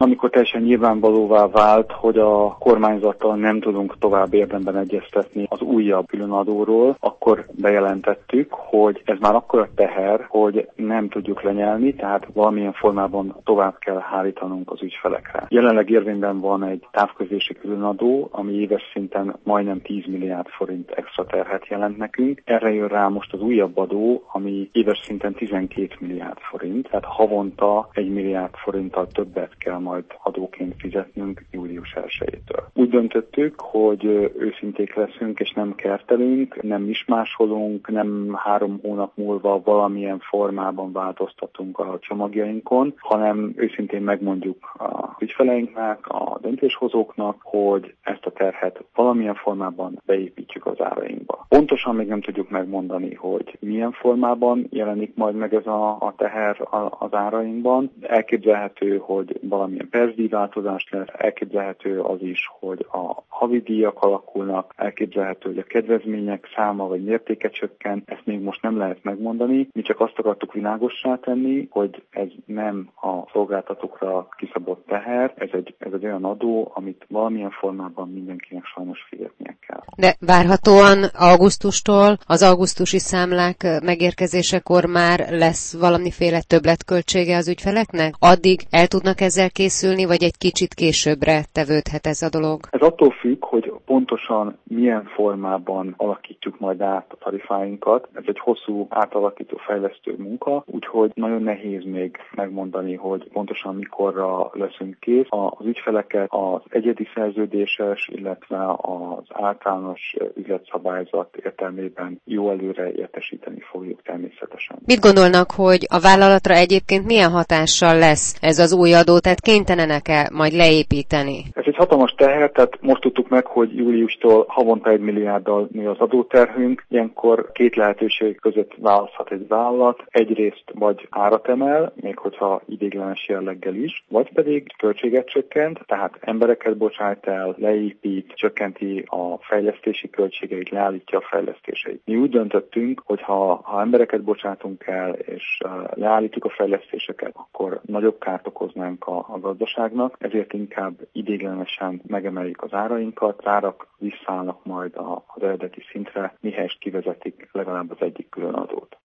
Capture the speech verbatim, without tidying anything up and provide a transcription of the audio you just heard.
amikor teljesen nyilvánvalóvá vált, hogy a kormányzattal nem tudunk tovább érdemben egyeztetni az újabb különadóról, akkor bejelentettük, hogy ez már akkora teher, hogy nem tudjuk lenyelni, tehát valamilyen formában tovább kell hárítanunk az ügyfelekre. Jelenleg érvényben van egy távközlési különadó, ami éves szinten majdnem tíz milliárd forint extra terhet jelent nekünk. Erre jön rá most az újabb adó, ami éves szinten tizenkét milliárd forint, tehát havonta egy milliárd forinttal többet kell majd adóként fizetnünk július elsejétől. Úgy döntöttük, hogy őszinték leszünk, és nem kertelünk, nem mismásolunk, nem három hónap múlva valamilyen formában változtatunk a csomagjainkon, hanem őszintén megmondjuk a ügyfeleinknek, a döntéshozóknak, hogy ezt a terhet valamilyen formában beépítjük az árainkba. Pontosan még nem tudjuk megmondani, hogy milyen formában jelenik majd meg ez a, a teher az árainkban. Elképzelhető, hogy valamilyen percdíjváltozás lesz, elképzelhető az is, hogy a havidíjak alakulnak, elképzelhető, hogy a kedvezmények száma vagy mértéke csökken, ezt még most nem lehet megmondani. Mi csak azt akartuk világossá tenni, hogy ez nem a szolgáltatókra kiszabott teher, ez egy, ez egy olyan adó, amit valamilyen formában mindenkinek sajnos fizetnie kell. De várhatóan augusztustól, az augusztusi számlák megérkezésekor már lesz valamiféle többletköltsége az ügyfeleknek? Addig el tudnak ezzel készülni, vagy egy kicsit későbbre tevődhet ez a dolog? Ez attól függ, hogy pontosan milyen formában alakítjuk majd át a tarifáinkat. Ez egy hosszú átalakító fejlesztő munka, úgyhogy nagyon nehéz még megmondani, hogy pontosan mikorra leszünk kész. Az ügyfeleket az egyedi szerződéses, illetve az általános üzletszabályzat értelmében jó előre értesíteni fogjuk természetesen. Mit gondolnak, hogy a vállalatra egyébként milyen hatással lesz ez az új adó, tehát kénytelenek-e majd leépíteni? Ez egy hatalmas teher, tehát most tudtuk meg, hogy júliustól havonta egy milliárddal nő az adóterhünk. Ilyenkor két lehetőség között választhat egy vállalat. Egyrészt vagy árat emel, még hogyha ideiglenes jelleggel is, vagy pedig költséget csökkent, tehát embereket bocsájt el, leépít, csökkenti a fejlesztési költségeit, leállítja a fejlesztéseit. Mi úgy döntöttünk, hogy ha, ha embereket bocsátunk el, és uh, leállítjuk a fejlesztéseket, akkor nagyobb kárt okoznánk a, a gazdaságnak, ezért inkább ideiglenesen megemeljük az árainkat, árak visszaállnak majd az eredeti szintre, mihelyest kivezetik legalább az egyik különadót.